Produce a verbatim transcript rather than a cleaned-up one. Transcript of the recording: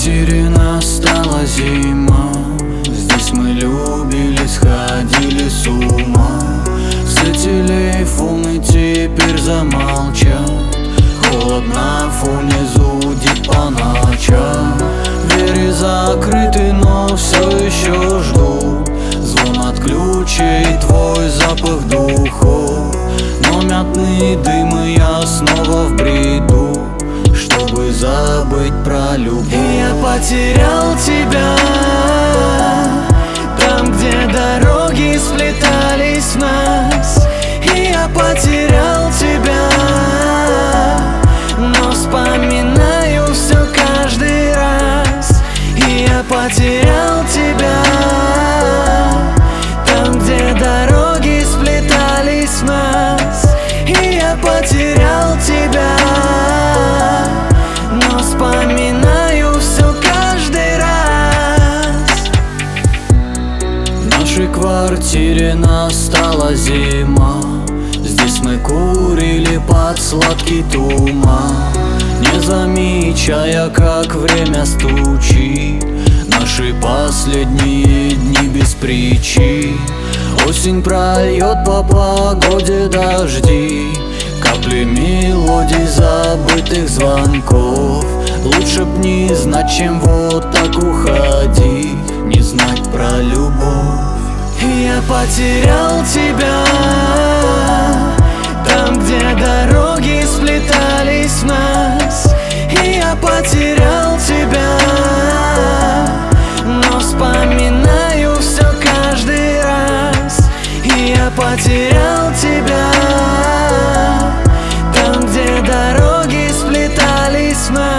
квартире настала зима. Здесь мы любили, сходили с ума. Все телефоны теперь замолчат. Холод на фоне зудит по ночам. Двери закрыты, но все еще ждут. Звон от ключей, твой запах духов. Но мятный дым, и я снова в бреду, чтобы забыть про любовь. И я потерял тебя там, где дороги сплетались в нас. И я потерял тебя, но вспоминаю все каждый раз. И я потерял тебя там, где дороги сплетались в нас. И я потерял тебя, но вспоминаю все каждый раз. В нашей квартире настала зима. Здесь мы курили под сладкий туман, не замечая, как время стучит. Наши последние дни без причин. Осень прольет по погоде дожди, капли мелодий забытых звонков. Лучше б не знать, чем вот так уходить, не знать про любовь. И я потерял тебя там, где дороги сплетались в нас. И я потерял тебя, но вспоминаю все каждый раз. И я потерял тебя там, где дороги сплетались в нас.